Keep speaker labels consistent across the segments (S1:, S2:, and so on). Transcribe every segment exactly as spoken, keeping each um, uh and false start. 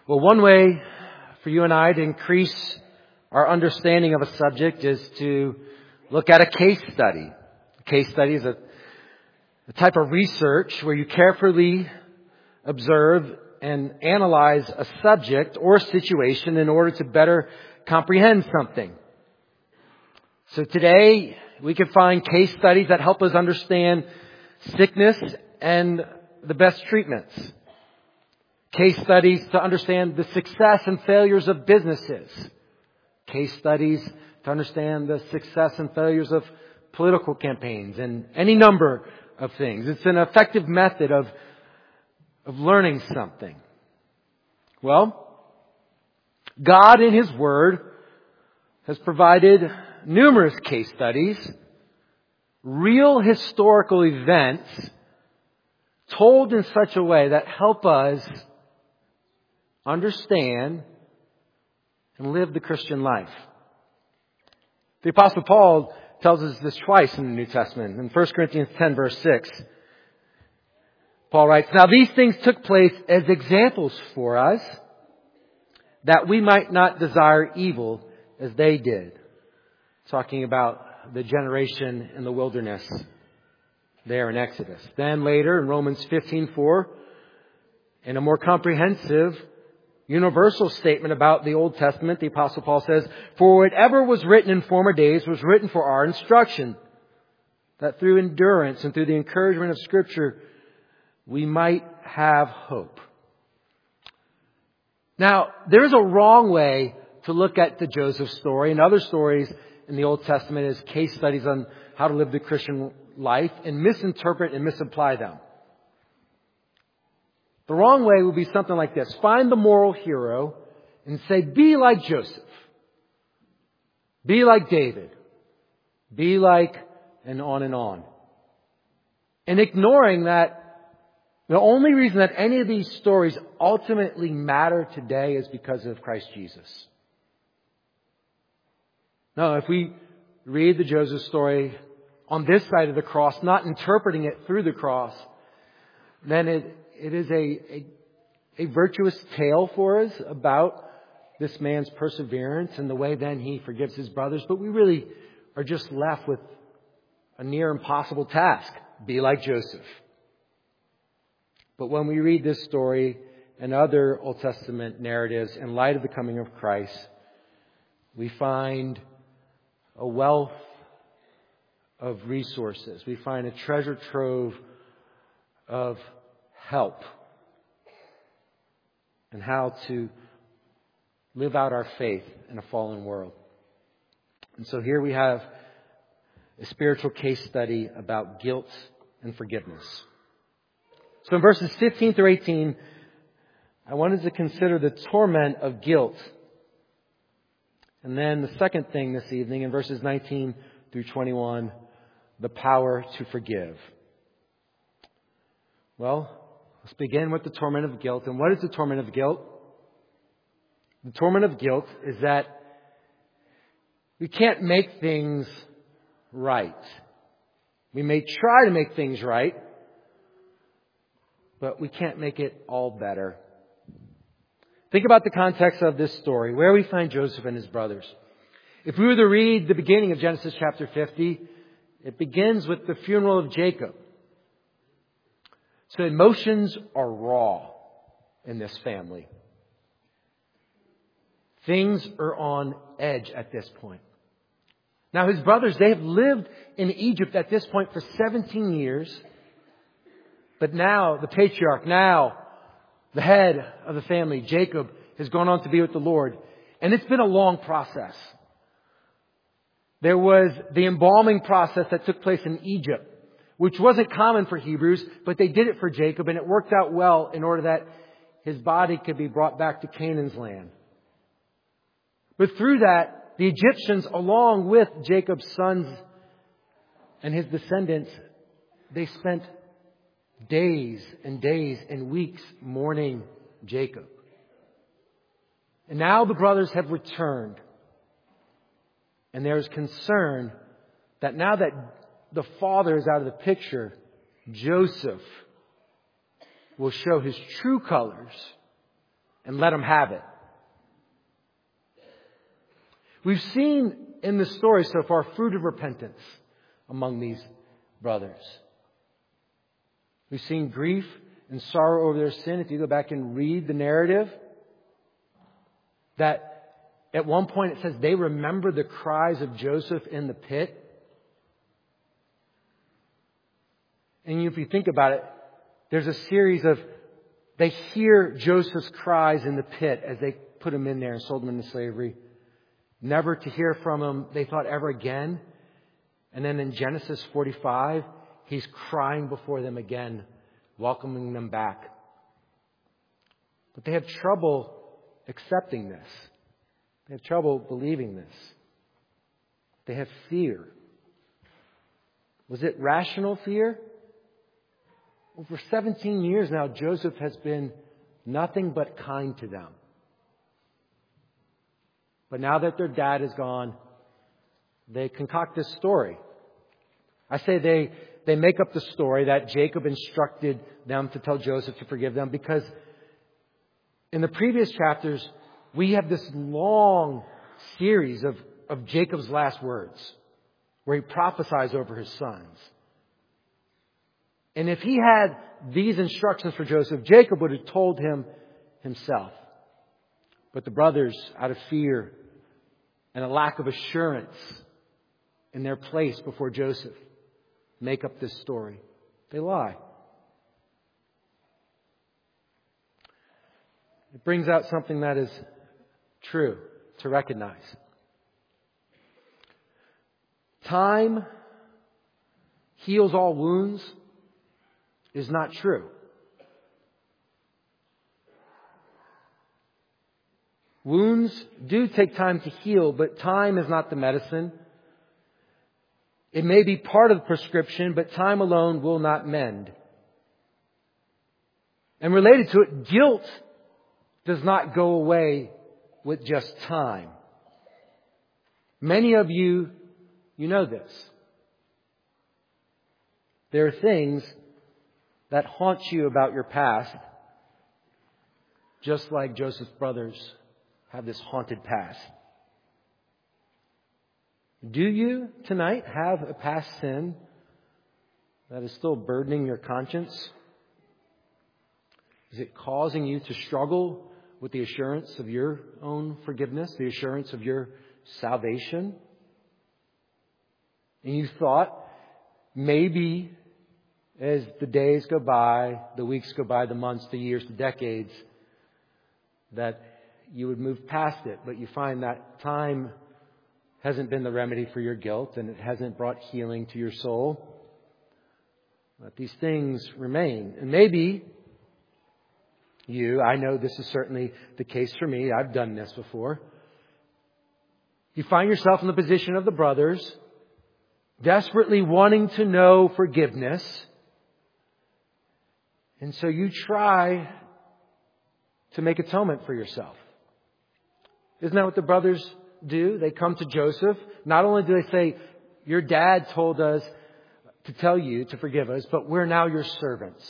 S1: Well, one way for you and I to increase our understanding of a subject is to look at a case study. A case study is a, a type of research where you carefully observe and analyze a subject or situation in order to better comprehend something. So today we can find case studies that help us understand sickness and the best treatments. Case studies to understand the success and failures of businesses. Case studies to understand the success and failures of political campaigns and any number of things. It's an effective method of, of learning something. Well, God in His Word has provided numerous case studies, real historical events told in such a way that help us understand and live the Christian life. The Apostle Paul tells us this twice in the New Testament. In First Corinthians ten, verse six, Paul writes, "Now these things took place as examples for us, that we might not desire evil as they did." Talking about the generation in the wilderness there in Exodus. Then later in Romans fifteen four, in a more comprehensive, universal statement about the Old Testament, the Apostle Paul says, "For whatever was written in former days was written for our instruction, that through endurance and through the encouragement of Scripture we might have hope." Now, there is a wrong way to look at the Joseph story and other stories in the Old Testament as case studies on how to live the Christian life and misinterpret and misapply them. The wrong way would be something like this. Find the moral hero and say, be like Joseph. Be like David. Be like, and on and on. And ignoring that the only reason that any of these stories ultimately matter today is because of Christ Jesus. No, if we read the Joseph story on this side of the cross, not interpreting it through the cross, then it, it is a, a, a virtuous tale for us about this man's perseverance and the way then he forgives his brothers. But we really are just left with a near impossible task. Be like Joseph. But when we read this story and other Old Testament narratives in light of the coming of Christ, we find a wealth of resources. We find a treasure trove of help and how to live out our faith in a fallen world. And so here we have a spiritual case study about guilt and forgiveness. So in verses fifteen through eighteen, I wanted to consider the torment of guilt. And then the second thing this evening, in verses nineteen through twenty-one, the power to forgive. Well, let's begin with the torment of guilt. And what is the torment of guilt? The torment of guilt is that we can't make things right. We may try to make things right, but we can't make it all better. Think about the context of this story, where we find Joseph and his brothers. If we were to read the beginning of Genesis chapter fifty, it begins with the funeral of Jacob. So emotions are raw in this family. Things are on edge at this point. Now his brothers, they have lived in Egypt at this point for seventeen years. But now the patriarch, now the head of the family, Jacob, has gone on to be with the Lord. And it's been a long process. There was the embalming process that took place in Egypt, which wasn't common for Hebrews, but they did it for Jacob, and it worked out well in order that his body could be brought back to Canaan's land. But through that, the Egyptians, along with Jacob's sons and his descendants, they spent days and days and weeks mourning Jacob. And now the brothers have returned. And there's concern that now that the father is out of the picture, Joseph will show his true colors and let them have it. We've seen in the story so far fruit of repentance among these brothers. We've seen grief and sorrow over their sin. If you go back and read the narrative, that at one point it says they remember the cries of Joseph in the pit. And if you think about it, there's a series of, they hear Joseph's cries in the pit as they put him in there and sold him into slavery. Never to hear from him, they thought, ever again. And then in Genesis forty-five, he's crying before them again, welcoming them back. But they have trouble accepting this. They have trouble believing this. They have fear. Was it rational fear? Well, for seventeen years now, Joseph has been nothing but kind to them. But now that their dad is gone, they concoct this story. I say they, they make up the story that Jacob instructed them to tell Joseph to forgive them, because in the previous chapters, we have this long series of, of Jacob's last words where he prophesies over his sons. And if he had these instructions for Joseph, Jacob would have told him himself. But the brothers, out of fear and a lack of assurance in their place before Joseph, make up this story. They lie. It brings out something that is true to recognize. Time heals all wounds is not true. Wounds do take time to heal, but time is not the medicine. It may be part of the prescription, but time alone will not mend. And related to it, guilt does not go away with just time. Many of you, you know this. There are things that haunt you about your past, just like Joseph's brothers have this haunted past. Do you tonight have a past sin that is still burdening your conscience? Is it causing you to struggle with the assurance of your own forgiveness, the assurance of your salvation? And you thought maybe as the days go by, the weeks go by, the months, the years, the decades, that you would move past it, but you find that time hasn't been the remedy for your guilt, and it hasn't brought healing to your soul. But these things remain. And maybe you, I know this is certainly the case for me, I've done this before. You find yourself in the position of the brothers, desperately wanting to know forgiveness. And so you try to make atonement for yourself. Isn't that what the brothers do? They come to Joseph. Not only do they say, your dad told us to tell you to forgive us, but we're now your servants.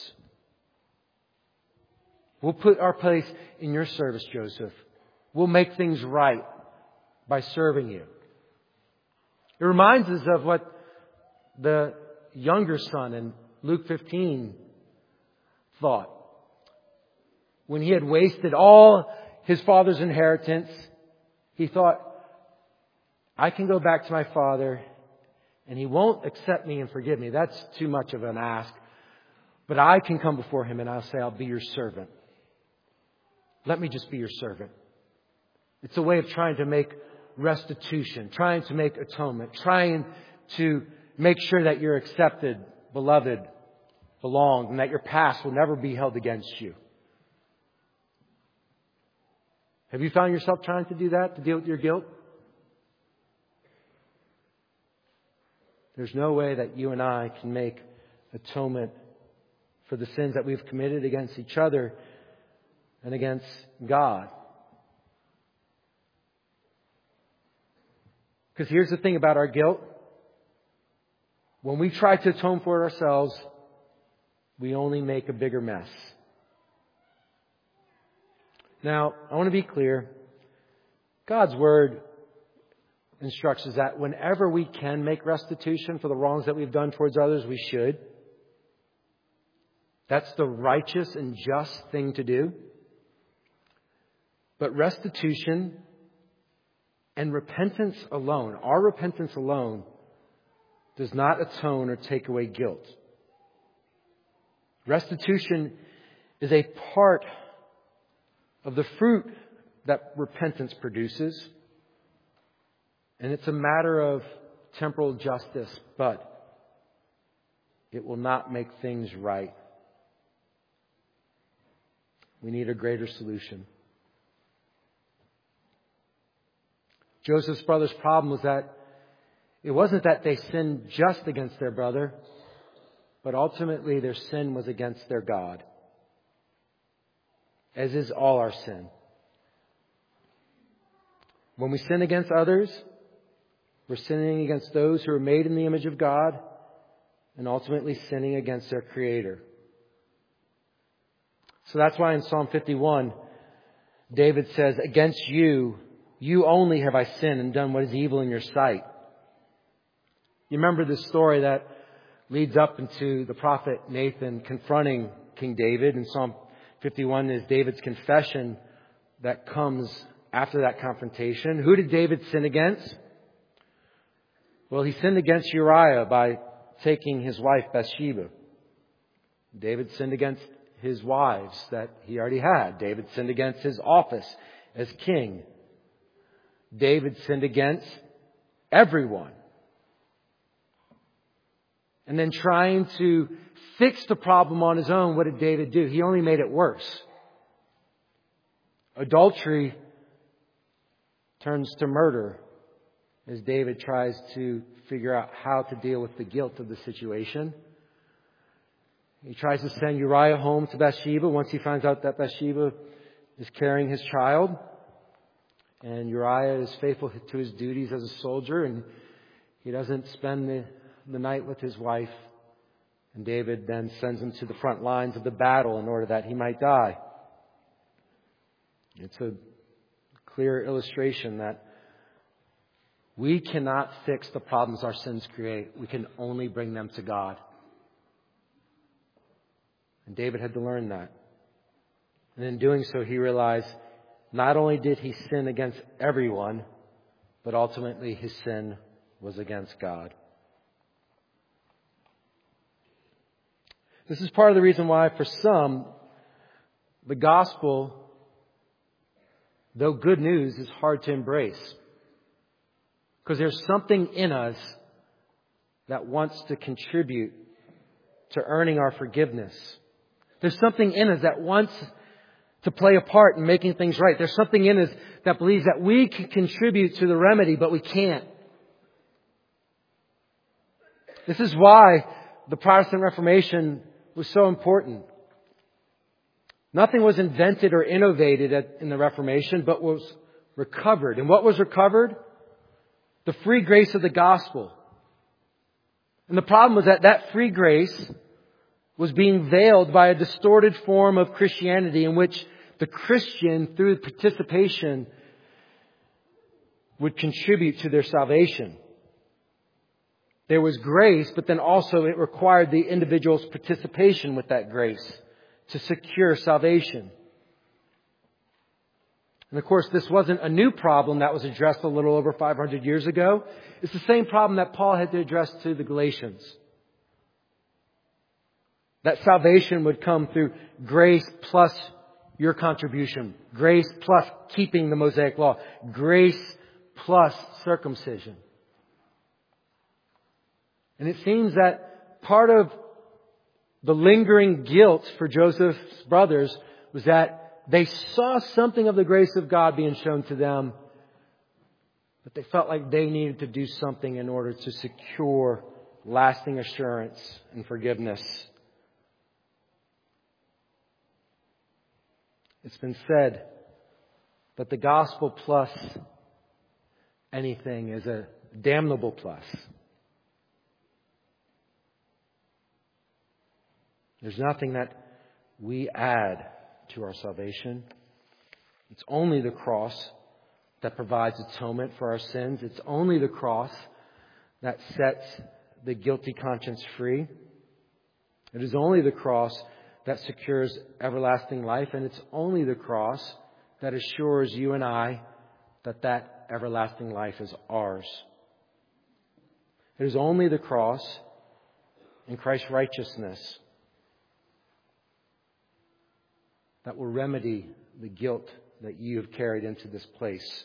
S1: We'll put our place in your service, Joseph. We'll make things right by serving you. It reminds us of what the younger son in Luke fifteen thought. When he had wasted all his father's inheritance, he thought, I can go back to my father and he won't accept me and forgive me. That's too much of an ask. But I can come before him and I'll say, I'll be your servant. Let me just be your servant. It's a way of trying to make restitution, trying to make atonement, trying to make sure that you're accepted, beloved, belonged, and that your past will never be held against you. Have you found yourself trying to do that, to deal with your guilt? There's no way that you and I can make atonement for the sins that we've committed against each other and against God. Because here's the thing about our guilt. When we try to atone for it ourselves, we only make a bigger mess. Now, I want to be clear. God's Word instructs us that whenever we can make restitution for the wrongs that we've done towards others, we should. That's the righteous and just thing to do. But restitution and repentance alone, our repentance alone, does not atone or take away guilt. Restitution is a part of the fruit that repentance produces. And it's a matter of temporal justice, but it will not make things right. We need a greater solution. Joseph's brother's problem was that it wasn't that they sinned just against their brother, but ultimately their sin was against their God, as is all our sin. When we sin against others, we're sinning against those who are made in the image of God and ultimately sinning against their Creator. So that's why in Psalm fifty-one, David says, "Against you, you only have I sinned and done what is evil in your sight." You remember the story that leads up into the prophet Nathan confronting King David. In Psalm fifty-one is David's confession that comes after that confrontation. Who did David sin against? Well, he sinned against Uriah by taking his wife Bathsheba. David sinned against his wives that he already had. David sinned against his office as king. David sinned against everyone. And then trying to fix the problem on his own, what did David do? He only made it worse. Adultery turns to murder as David tries to figure out how to deal with the guilt of the situation. He tries to send Uriah home to Bathsheba once he finds out that Bathsheba is carrying his child. And Uriah is faithful to his duties as a soldier, and he doesn't spend the, the night with his wife. And David then sends him to the front lines of the battle in order that he might die. It's a clear illustration that we cannot fix the problems our sins create. We can only bring them to God. And David had to learn that. And in doing so, he realized not only did he sin against everyone, but ultimately his sin was against God. This is part of the reason why, for some, the gospel, though good news, is hard to embrace. Because there's something in us that wants to contribute to earning our forgiveness. There's something in us that wants to play a part in making things right. There's something in us that believes that we can contribute to the remedy, but we can't. This is why the Protestant Reformation was so important. Nothing was invented or innovated at, in the Reformation, but was recovered. And what was recovered? The free grace of the gospel. And the problem was that that free grace was being veiled by a distorted form of Christianity in which the Christian, through participation, would contribute to their salvation. There was grace, but then also it required the individual's participation with that grace to secure salvation. And of course, this wasn't a new problem that was addressed a little over five hundred years ago. It's the same problem that Paul had to address to the Galatians. That salvation would come through grace plus your contribution. Grace plus keeping the Mosaic Law. Grace plus circumcision. And it seems that part of the lingering guilt for Joseph's brothers was that they saw something of the grace of God being shown to them, but they felt like they needed to do something in order to secure lasting assurance and forgiveness. It's been said that the gospel plus anything is a damnable plus. There's nothing that we add to our salvation. It's only the cross that provides atonement for our sins. It's only the cross that sets the guilty conscience free. It is only the cross that secures everlasting life. And it's only the cross that assures you and I that that everlasting life is ours. It is only the cross and Christ's righteousness that will remedy the guilt that you have carried into this place.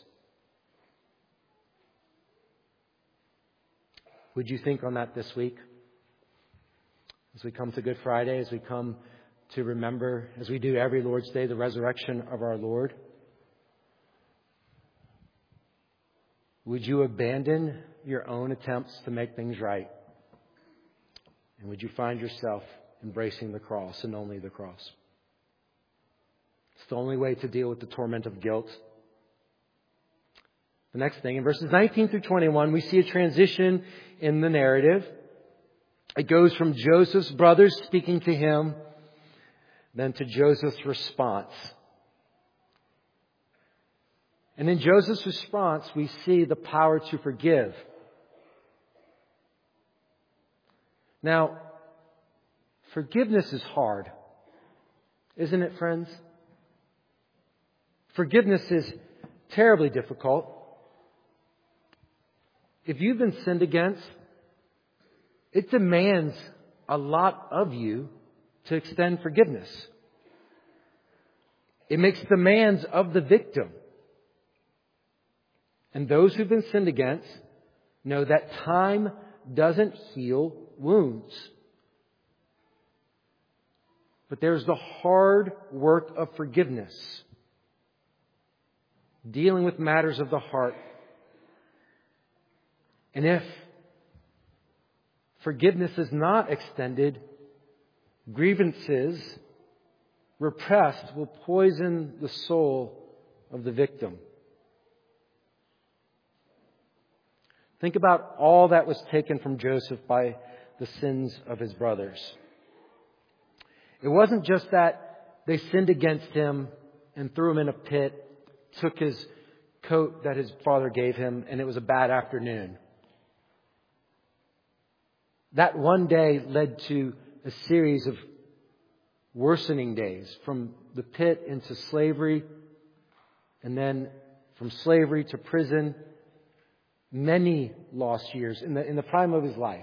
S1: Would you think on that this week? As we come to Good Friday, as we come to remember, as we do every Lord's Day, the resurrection of our Lord. Would you abandon your own attempts to make things right? And would you find yourself embracing the cross and only the cross? It's the only way to deal with the torment of guilt. The next thing, in verses nineteen through twenty-one, we see a transition in the narrative. It goes from Joseph's brothers speaking to him, then to Joseph's response. And in Joseph's response, we see the power to forgive. Now, forgiveness is hard, isn't it, friends? Forgiveness is terribly difficult. If you've been sinned against, it demands a lot of you to extend forgiveness. It makes demands of the victim. And those who've been sinned against know that time doesn't heal wounds. But there's the hard work of forgiveness. Dealing with matters of the heart. And if forgiveness is not extended, grievances repressed will poison the soul of the victim. Think about all that was taken from Joseph by the sins of his brothers. It wasn't just that they sinned against him and threw him in a pit, took his coat that his father gave him, and it was a bad afternoon. That one day led to a series of worsening days, from the pit into slavery, and then from slavery to prison. Many lost years in the in the prime of his life.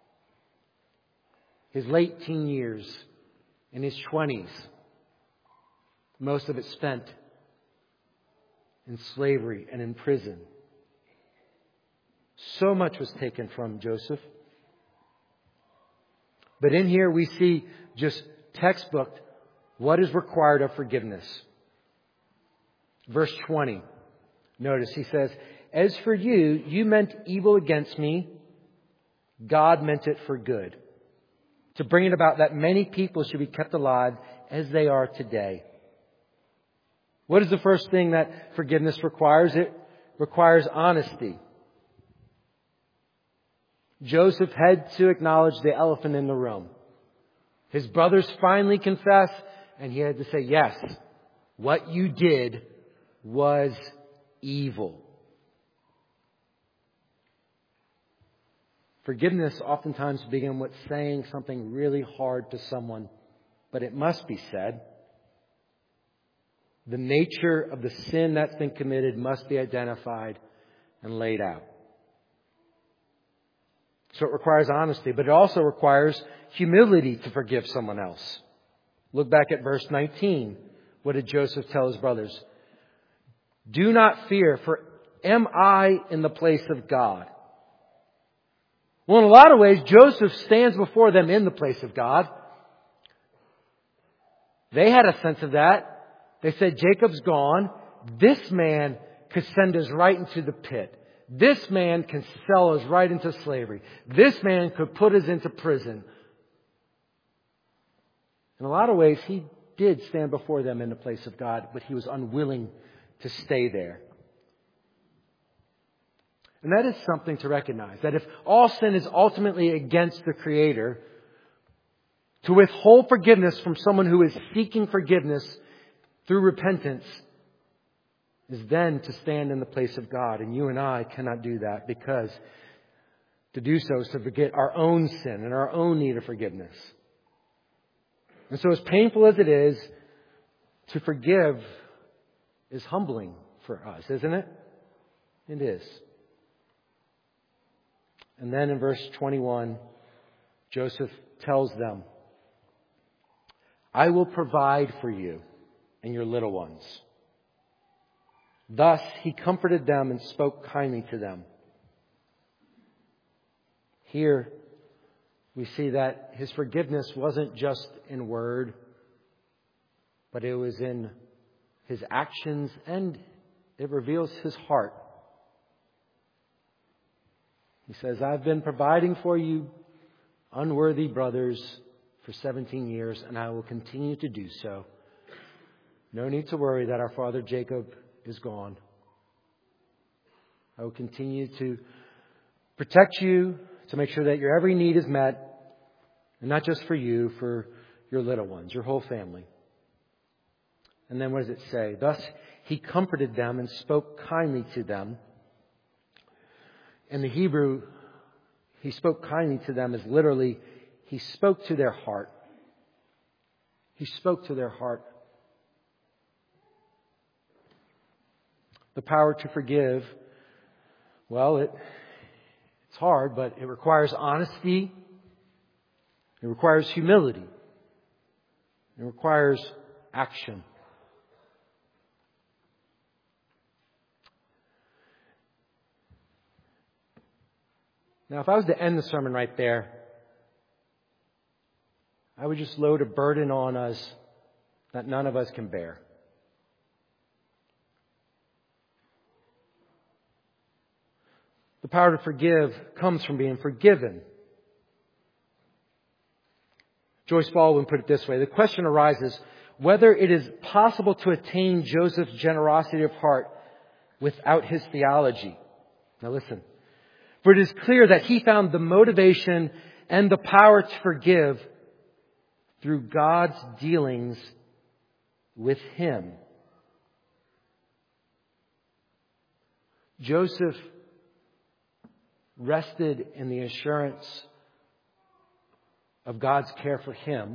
S1: His late teen years, in his twenties, most of it spent in slavery and in prison. So much was taken from Joseph. But in here we see just textbook what is required of forgiveness. Verse twenty. Notice he says, "As for you, you meant evil against me. God meant it for good, to bring it about that many people should be kept alive as they are today." What is the first thing that forgiveness requires? It requires honesty. Joseph had to acknowledge the elephant in the room. His brothers finally confess, and he had to say, yes, what you did was evil. Forgiveness oftentimes begins with saying something really hard to someone, but it must be said. The nature of the sin that's been committed must be identified and laid out. So it requires honesty, but it also requires humility to forgive someone else. Look back at verse nineteen. What did Joseph tell his brothers? "Do not fear, for am I in the place of God?" Well, in a lot of ways, Joseph stands before them in the place of God. They had a sense of that. They said, Jacob's gone. This man could send us right into the pit. This man can sell us right into slavery. This man could put us into prison. In a lot of ways, he did stand before them in the place of God, but he was unwilling to stay there. And that is something to recognize, that if all sin is ultimately against the Creator, to withhold forgiveness from someone who is seeking forgiveness through repentance is then to stand in the place of God. And you and I cannot do that, because to do so is to forget our own sin and our own need of forgiveness. And so as painful as it is, to forgive is humbling for us, isn't it? It is. And then in verse twenty-one, Joseph tells them, I will provide for you and your little ones. Thus he comforted them and spoke kindly to them. Here we see that his forgiveness wasn't just in word, but it was in his actions, and it reveals his heart. He says, I've been providing for you unworthy brothers for seventeen years, and I will continue to do so. No need to worry that our father Jacob is gone. I will continue to protect you, to make sure that your every need is met, and not just for you, for your little ones, your whole family. And then what does it say? Thus he comforted them and spoke kindly to them. In the Hebrew, he spoke kindly to them as literally, he spoke to their heart. He spoke to their heart. The power to forgive, well, it, it's hard, but it requires honesty. It requires humility. It requires action. Now, if I was to end the sermon right there, I would just load a burden on us that none of us can bear. The power to forgive comes from being forgiven. Joyce Baldwin put it this way. The question arises whether it is possible to attain Joseph's generosity of heart without his theology. Now listen. For it is clear that he found the motivation and the power to forgive through God's dealings with him. Joseph rested in the assurance of God's care for him.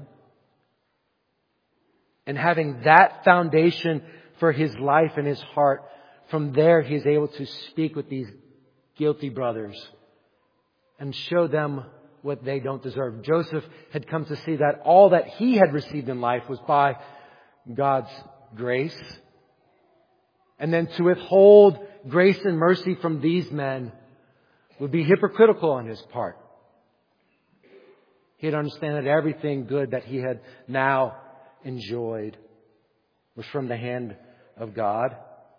S1: And having that foundation for his life and his heart, from there he is able to speak with these guilty brothers and show them what they don't deserve. Joseph had come to see that all that he had received in life was by God's grace. And then to withhold grace and mercy from these men would be hypocritical on his part. He'd understand that everything good that he had now enjoyed was from the hand of God.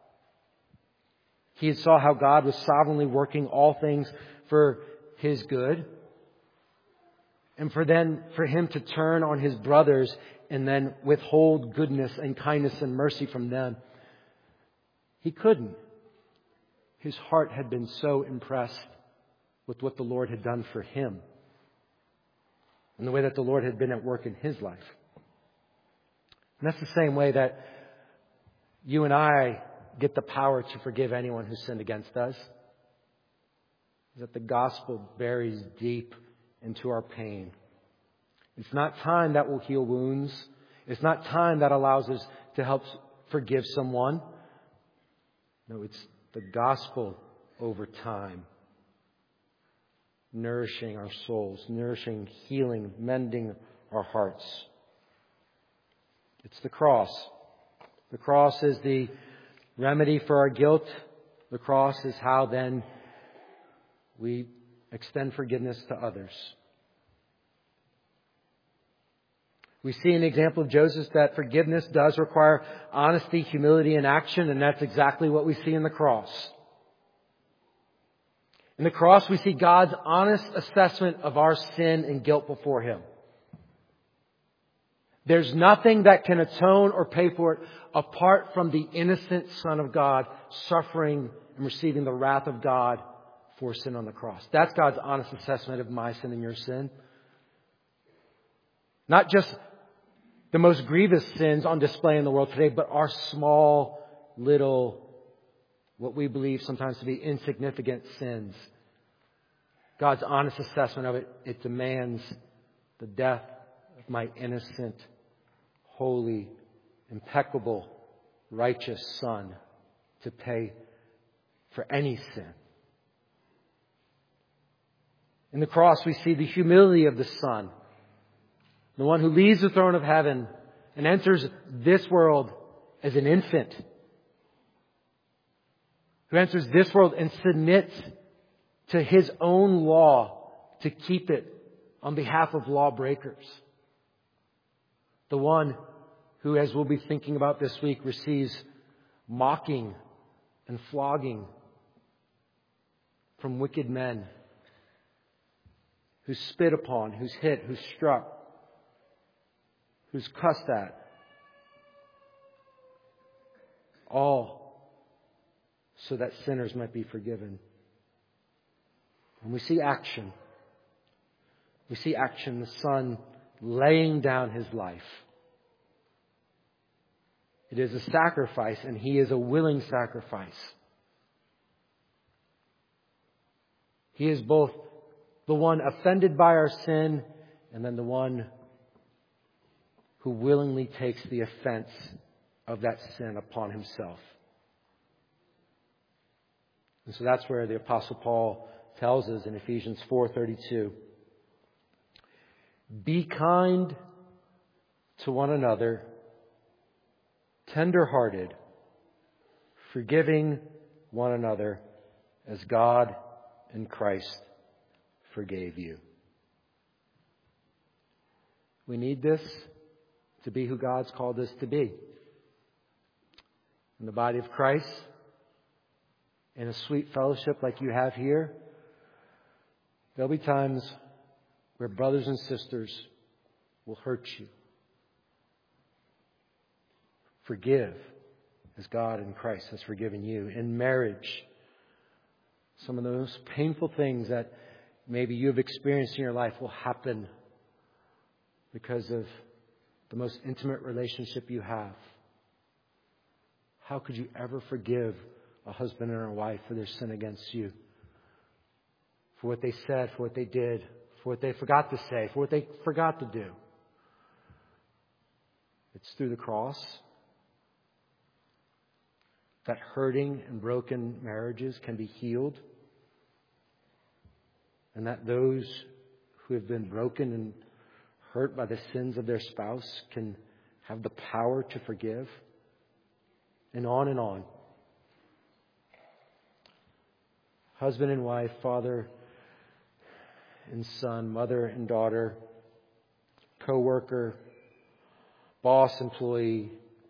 S1: He saw how God was sovereignly working all things for his good. And for then, for him to turn on his brothers and then withhold goodness and kindness and mercy from them, he couldn't. His heart had been so impressed with what the Lord had done for him and the way that the Lord had been at work in his life. And that's the same way that you and I get the power to forgive anyone who sinned against us. Is that the gospel buries deep into our pain. It's not time that will heal wounds. It's not time that allows us to help forgive someone. No, it's the gospel over time. Nourishing our souls, nourishing, healing, mending our hearts. It's the cross. The cross is the remedy for our guilt. The cross is how then we extend forgiveness to others. We see an example of Joseph that forgiveness does require honesty, humility, and action, and that's exactly what we see in the cross. In the cross, we see God's honest assessment of our sin and guilt before Him. There's nothing that can atone or pay for it apart from the innocent Son of God suffering and receiving the wrath of God for sin on the cross. That's God's honest assessment of my sin and your sin. Not just the most grievous sins on display in the world today, but our small, little, what we believe sometimes to be insignificant sins. God's honest assessment of it, it demands the death of my innocent, holy, impeccable, righteous Son to pay for any sin. In the cross, we see the humility of the Son, the one who leaves the throne of heaven and enters this world as an infant, who enters this world and submits to His own law to keep it on behalf of lawbreakers. The one who, as we'll be thinking about this week, receives mocking and flogging from wicked men, who's spit upon, who's hit, who's struck, who's cussed at. All so that sinners might be forgiven. And we see action. We see action, the Son laying down His life. It is a sacrifice, and He is a willing sacrifice. He is both the one offended by our sin and then the one who willingly takes the offense of that sin upon Himself. And so that's where the Apostle Paul tells us in Ephesians four thirty-two, be kind to one another, tender-hearted, forgiving one another as God in Christ forgave you. We need this to be who God's called us to be. In the body of Christ, in a sweet fellowship like you have here, there'll be times where brothers and sisters will hurt you. Forgive as God in Christ has forgiven you. In marriage, some of the most painful things that maybe you've experienced in your life will happen because of the most intimate relationship you have. How could you ever forgive a husband and a wife for their sin against you? For what they said, for what they did, for what they forgot to say, for what they forgot to do. It's through the cross that hurting and broken marriages can be healed. And that those who have been broken and hurt by the sins of their spouse can have the power to forgive. And on and on. Husband and wife, father and son, mother and daughter, co-worker, boss, employee.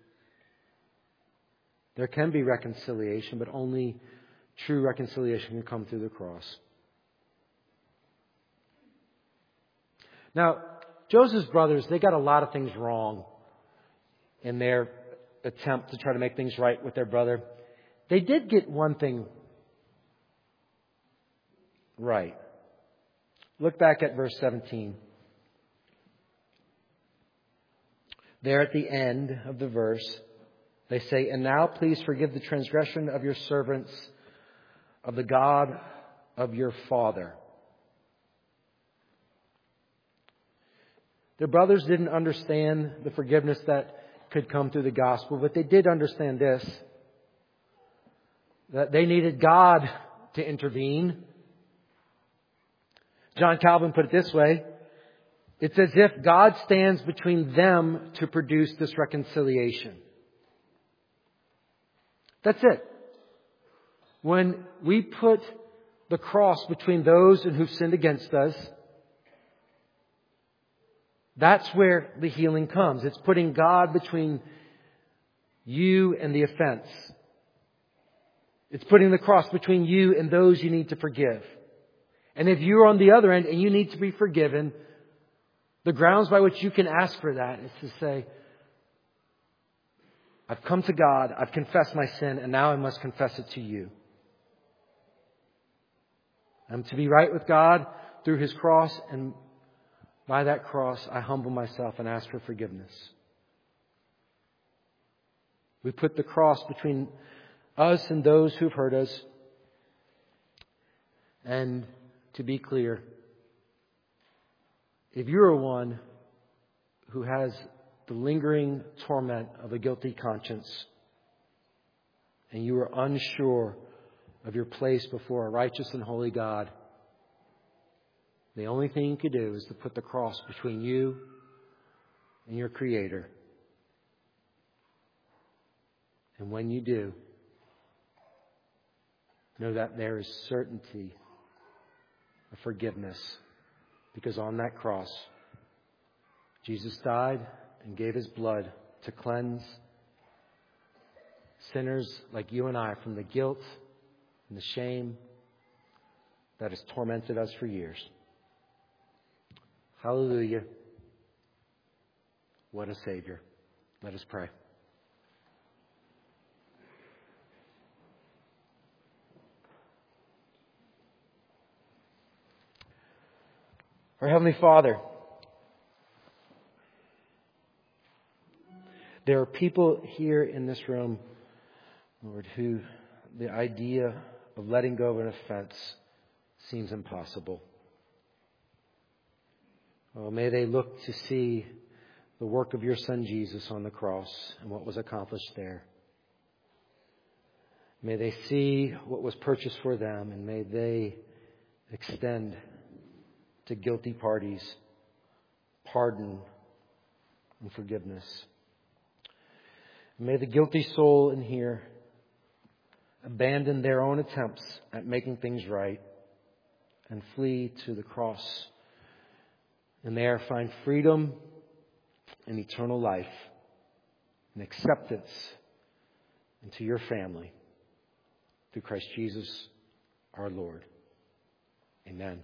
S1: There can be reconciliation, but only true reconciliation can come through the cross. Now, Joseph's brothers, they got a lot of things wrong in their attempt to try to make things right with their brother. They did get one thing right. Look back at verse seventeen. There at the end of the verse, they say, and now please forgive the transgression of your servants, of the God of your father. Their brothers didn't understand the forgiveness that could come through the gospel, but they did understand this, that they needed God to intervene. John Calvin put it this way, it's as if God stands between them to produce this reconciliation. That's it. When we put the cross between those who've sinned against us, that's where the healing comes. It's putting God between you and the offense. It's putting the cross between you and those you need to forgive. And if you're on the other end and you need to be forgiven, the grounds by which you can ask for that is to say, I've come to God, I've confessed my sin, and now I must confess it to you. I'm to be right with God through His cross, and by that cross, I humble myself and ask for forgiveness. We put the cross between us and those who've hurt us. And to be clear, if you're one who has the lingering torment of a guilty conscience, and you are unsure of your place before a righteous and holy God, the only thing you can do is to put the cross between you and your Creator. And when you do, know that there is certainty of forgiveness, because on that cross, Jesus died and gave His blood to cleanse sinners like you and I from the guilt and the shame that has tormented us for years. Hallelujah. What a Savior. Let us pray. Our Heavenly Father, there are people here in this room, Lord, who the idea of letting go of an offense seems impossible. Oh, may they look to see the work of your Son Jesus on the cross and what was accomplished there. May they see what was purchased for them, and may they extend to guilty parties pardon and forgiveness. May the guilty soul in here abandon their own attempts at making things right and flee to the cross, and there find freedom and eternal life and acceptance into your family through Christ Jesus our Lord. Amen.